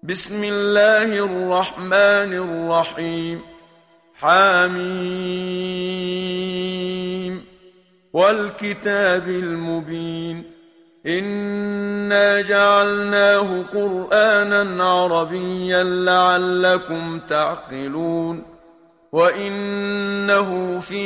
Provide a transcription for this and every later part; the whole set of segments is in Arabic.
بسم الله الرحمن الرحيم. حميم والكتاب المبين. إنا جعلناه قرآنا عربيا لعلكم تعقلون. وإنه في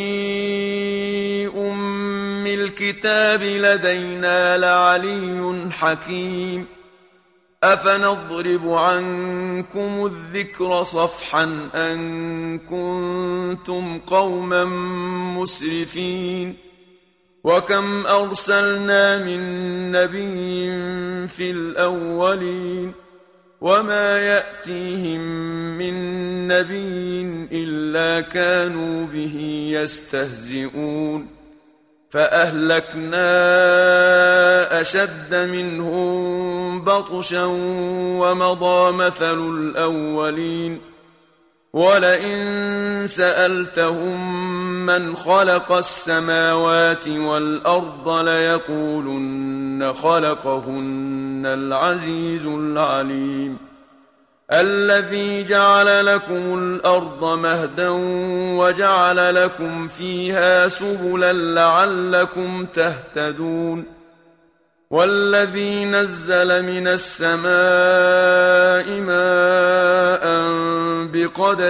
أم الكتاب لدينا لعلي حكيم. أفنضرب عنكم الذكر صفحا أن كنتم قوما مسرفين. وكم أرسلنا من نبي في الأولين وما يأتيهم من نبي إلا كانوا به يستهزئون. فأهلكنا أشد منهم بطشا ومضى مثل الأولين. ولئن سألتهم من خلق السماوات والأرض ليقولن خلقهن العزيز العليم. الذي جعل لكم الأرض مهدا وجعل لكم فيها سبلا لعلكم تهتدون. والذي نزل من السماء ماء بقدر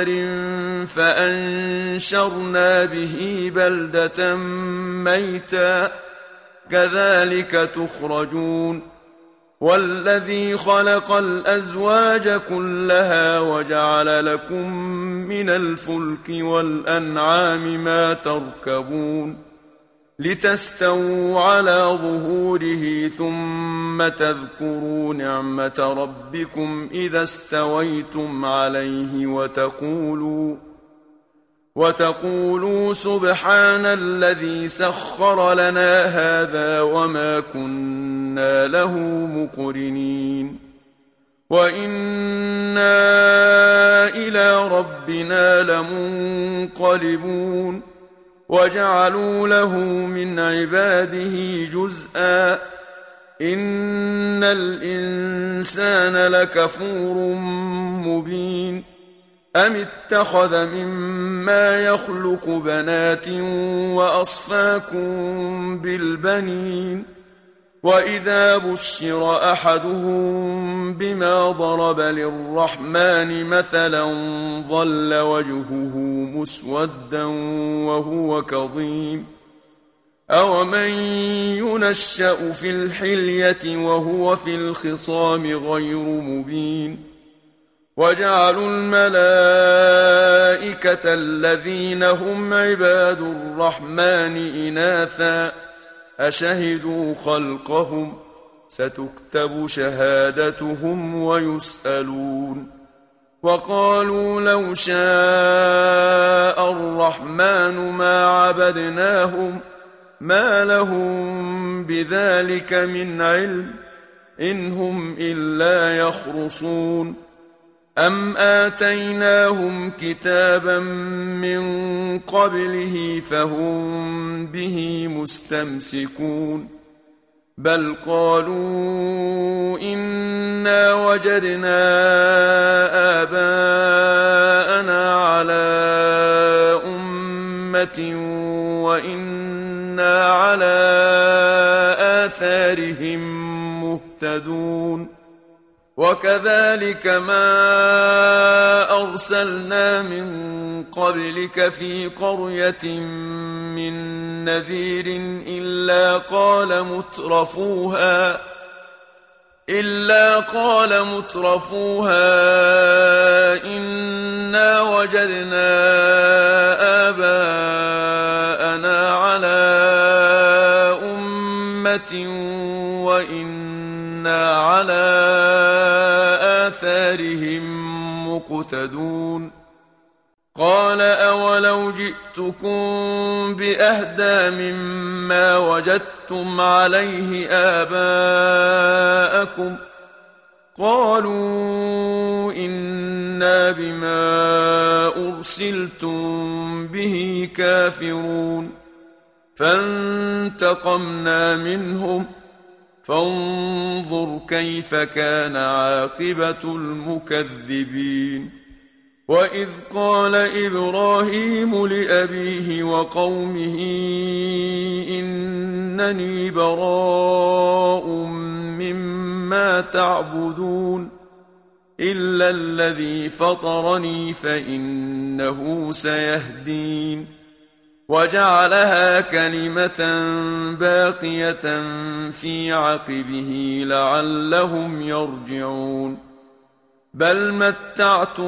فأنشرنا به بلدة ميتا كذلك تخرجون. والذي خلق الأزواج كلها وجعل لكم من الفلك والأنعام ما تركبون لتستووا على ظهوره ثم تذكروا نعمة ربكم إذا استويتم عليه وتقولوا سبحان الذي سخر لنا هذا وما كنا له مقرنين. وإنا إلى ربنا لمنقلبون. وجعلوا له من عباده جزءا إن الإنسان لكفور مبين. أم اتخذ مما يخلق بنات وأصفاكم بالبنين. وإذا بشر أحدهم بما ضرب للرحمن مثلا ظل وجهه مسودا وهو كظيم. أومن ينشأ في الحلية وهو في الخصام غير مبين. وجعلوا الملائكة الذين هم عباد الرحمن إناثا أشهدوا خلقهم ستكتب شهادتهم ويسألون. وقالوا لو شاء الرحمن ما عبدناهم ما لهم بذلك من علم إن هم إلا يخرصون. أم آتيناهم كتابا من قبله فهم به مستمسكون. بل قالوا إنا وجدنا آباءنا على أمة وإنا على آثارهم مهتدون. وكذلك ما أرسلنا من قبلك في قرية من نذير إلا قال مترفوها إنا وجدنا آباءنا على أمة وإنا على آثارهم مقتدون. قال أولو جئتكم بأهدى مما وجدتم عليه آباءكم قالوا إنا بما أرسلتم به كافرون. فانتقمنا منهم فانظر كيف كان عاقبة المكذبين. وإذ قال إبراهيم لأبيه وقومه إنني براء مما تعبدون إلا الذي فطرني فإنه سيهدين. وجعلها كلمة باقية في عقبه لعلهم يرجعون. بل متعت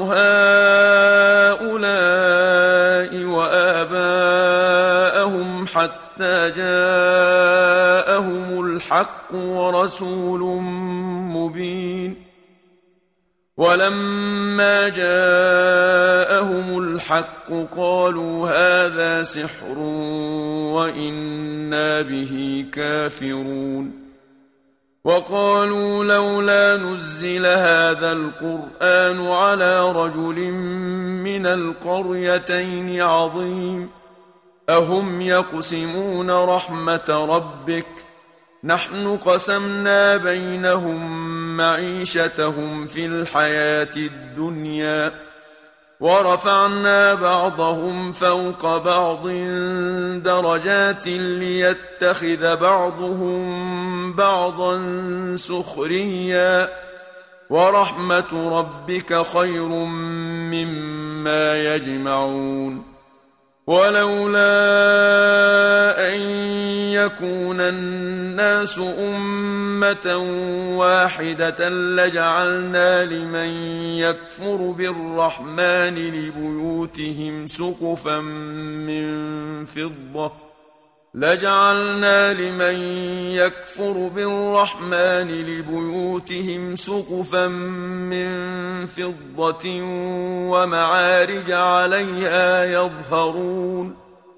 هؤلاء وآباءهم حتى جاءهم الحق ورسول مبين. ولما جاءهم الحق قالوا هذا سحر وإنا به كافرون. وقالوا لولا نزل هذا القرآن على رجل من القريتين عظيم. أهم يقسمون رحمة ربك نحن قسمنا بينهم معيشتهم في الحياة الدنيا ورفعنا بعضهم فوق بعض درجات ليتخذ بعضهم بعضا سخريا ورحمة ربك خير مما يجمعون. ولولا أن يكون الناس أمة واحدة لجعلنا لمن يكفر بالرحمن لبيوتهم سقفا من فضة ومعارج عليها يظهرون.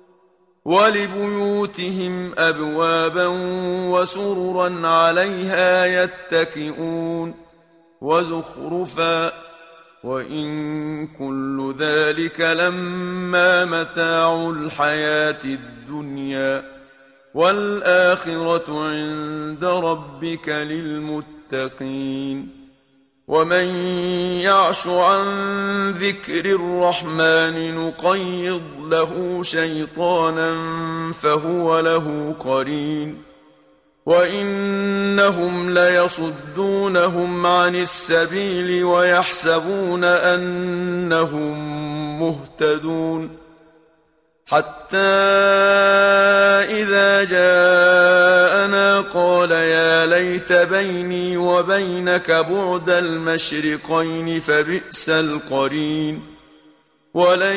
ولبيوتهم أبوابا وسررا عليها يتكئون وزخرفا وإن كل ذلك لما متاع الحياة الدنيا والآخرة عند ربك للمتقين. ومن يعش عن ذكر الرحمن نقيض له شيطانا فهو له قرين. وإنهم ليصدونهم عن السبيل ويحسبون أنهم مهتدون. حتى إذا جاءنا قال يا ليت بيني وبينك بعد المشرقين فبئس القرين. ولن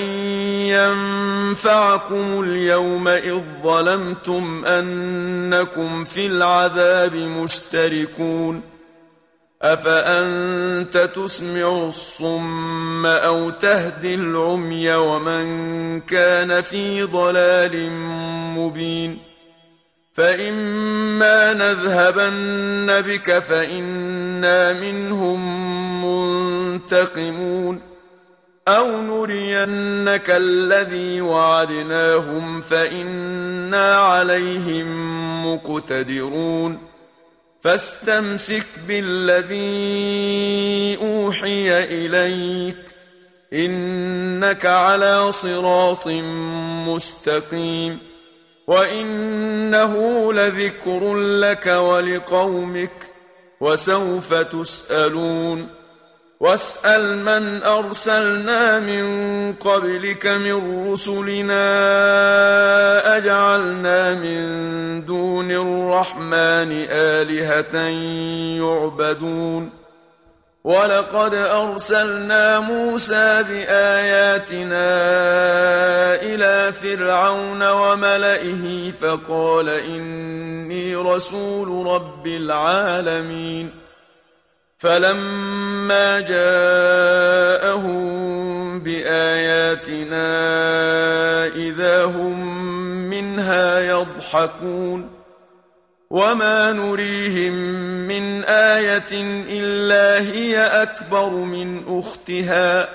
ينفعكم اليوم إذ ظلمتم أنكم في العذاب مشتركون. أفأنت تسمع الصم أو تهدي العمي ومن كان في ضلال مبين. فإما نذهبن بك فإنا منهم منتقمون أو نرينك الذي وعدناهم فإنا عليهم مقتدرون. فاستمسك بالذي أوحي إليك إنك على صراط مستقيم. وإنه لذكر لك ولقومك وسوف تسألون. واسأل من أرسلنا من قبلك من رسلنا أجعلنا من دون الرحمن آلهة يعبدون. ولقد أرسلنا موسى بآياتنا إلى فرعون وملئه فقال إني رسول رب العالمين. فلما جاءهم بآياتنا إذا هم منها يضحكون. وما نريهم من آية إلا هي أكبر من أختها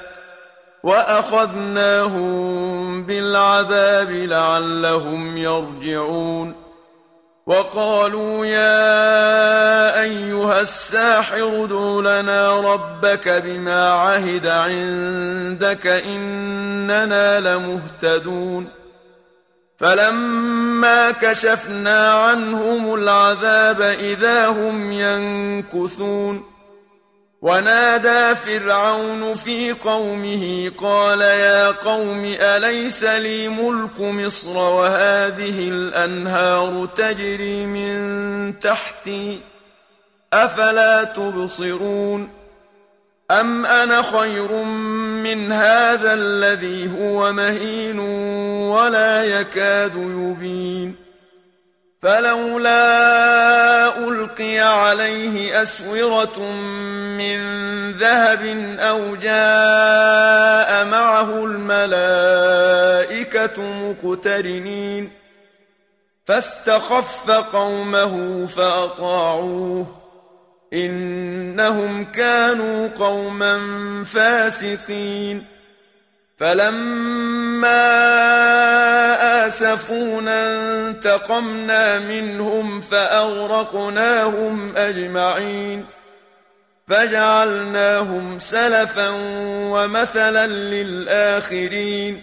وأخذناهم بالعذاب لعلهم يرجعون. وقالوا يا أيها الساحر ادع لنا ربك بما عهد عندك إننا لمهتدون فلما كشفنا عنهم العذاب إذا هم ينكثون ونادى فرعون في قومه قال يا قوم أليس لي ملك مصر وهذه الأنهار تجري من تحتي أفلا تبصرون أم أنا خير من هذا الذي هو مهين ولا يكاد يبين فلولا ألقي عليه أسورة من ذهب أو جاء معه الملائكة مقترنين فاستخف قومه فأطاعوه إنهم كانوا قوما فاسقين فلما آسفونا انتقمنا منهم فأغرقناهم أجمعين فجعلناهم سلفا ومثلا للآخرين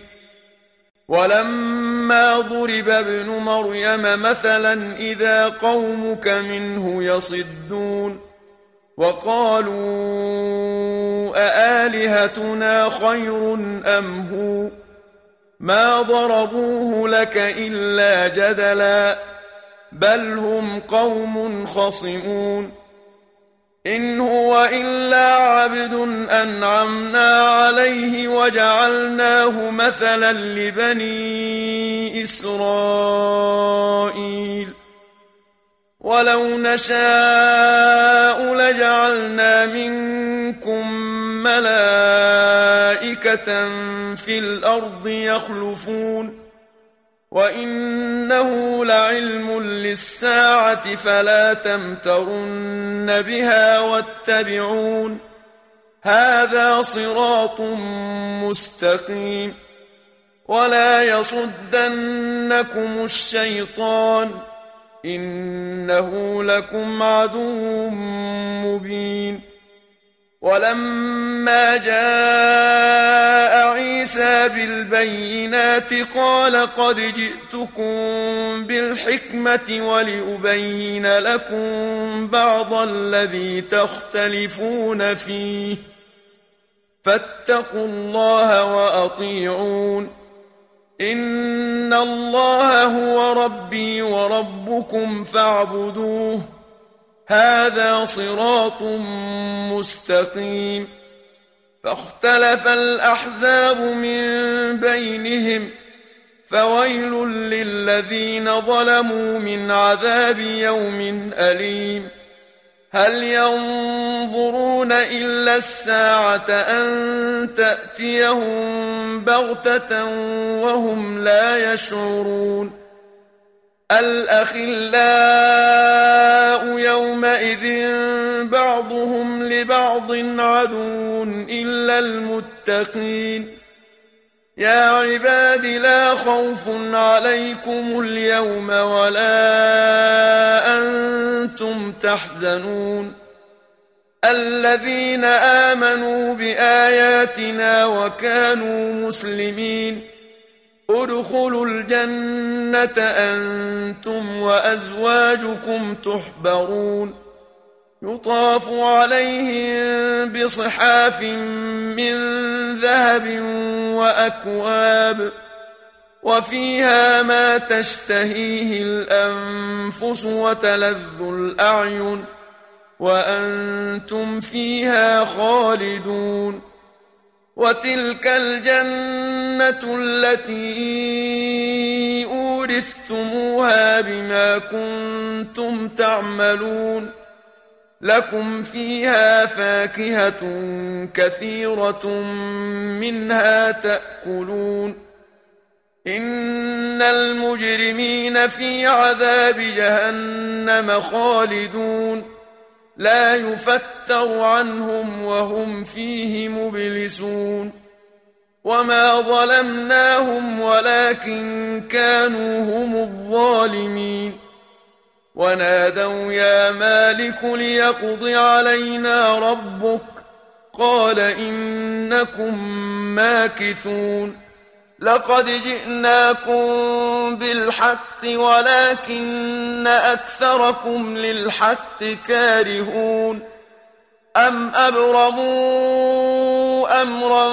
ولما ضرب ابن مريم مثلا إذا قومك منه يصدون وقالوا أآلهتنا خير أم هو ما ضربوه لك إلا جدلا بل هم قوم خصمون إن هو إلا عبد أنعمنا عليه وجعلناه مثلا لبني إسرائيل ولو نشاء لجعلنا منكم ملائكة في الأرض يخلفون وإنه لعلم للساعة فلا تمترن بها واتبعون هذا صراط مستقيم ولا يصدنكم الشيطان إنه لكم عدو مبين ولما جاء عيسى بالبينات قال قد جئتكم بالحكمة ولأبين لكم بعض الذي تختلفون فيه فاتقوا الله وأطيعون إن الله هو ربي وربكم فاعبدوه هذا صراط مستقيم فاختلف الأحزاب من بينهم فويل للذين ظلموا من عذاب يوم أليم هل ينظرون إلا الساعة أن تأتيهم بغتة وهم لا يشعرون الأخلاء يومئذ بعضهم لبعض عدو إلا المتقين يا عباد لا خوف عليكم اليوم ولا أنتم تحزنون الذين آمنوا بآياتنا وكانوا مسلمين ادخلوا الجنة أنتم وأزواجكم تحبرون يطاف عليهم بصحاف من ذهب وأكواب وفيها ما تشتهيه الأنفس وتلذ الأعين وأنتم فيها خالدون وتلك الجنة التي أورثتموها بما كنتم تعملون لكم فيها فاكهة كثيرة منها تأكلون إن المجرمين في عذاب جهنم خالدون لا يفتر عنهم وهم فيه مبلسون وما ظلمناهم ولكن كانوا هم الظالمين ونادوا يا مالك ليقض علينا ربك قال إنكم ماكثون لقد جئناكم بالحق ولكن أكثركم للحق كارهون أم أبرموا أمرا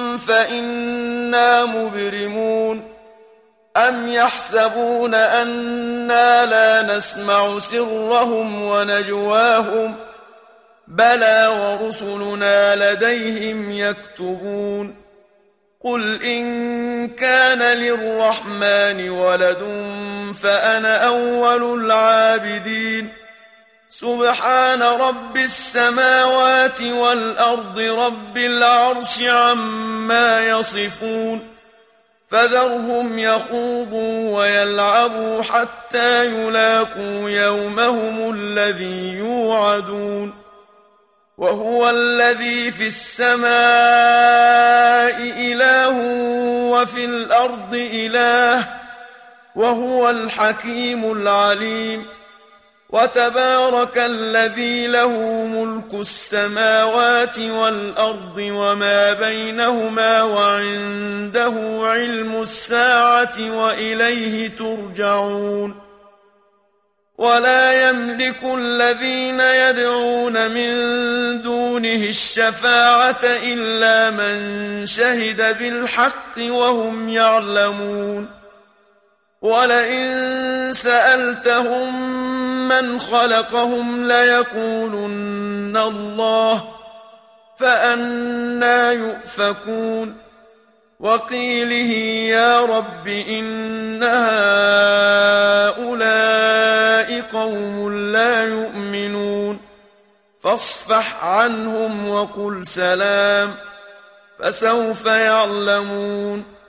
فإنا مبرمون أم يحسبون أنا لا نسمع سرهم ونجواهم بلى ورسلنا لديهم يكتبون قل إن كان للرحمن ولد فأنا أول العابدين سبحان رب السماوات والأرض رب العرش عما يصفون فذرهم يخوضوا ويلعبوا حتى يلاقوا يومهم الذي يوعدون وهو الذي في السماء إله وفي الأرض إله وهو الحكيم العليم وتبارك الذي له ملك السماوات والأرض وما بينهما وعنده علم الساعة وإليه ترجعون ولا يملك الذين يدعون من دونه الشفاعة إلا من شهد بالحق وهم يعلمون ولئن سألتهم من خلقهم ليقولن الله فأنى يؤفكون وقيله يا رب إن هؤلاء قوم لا يؤمنون فاصفح عنهم وقل سلام فسوف يعلمون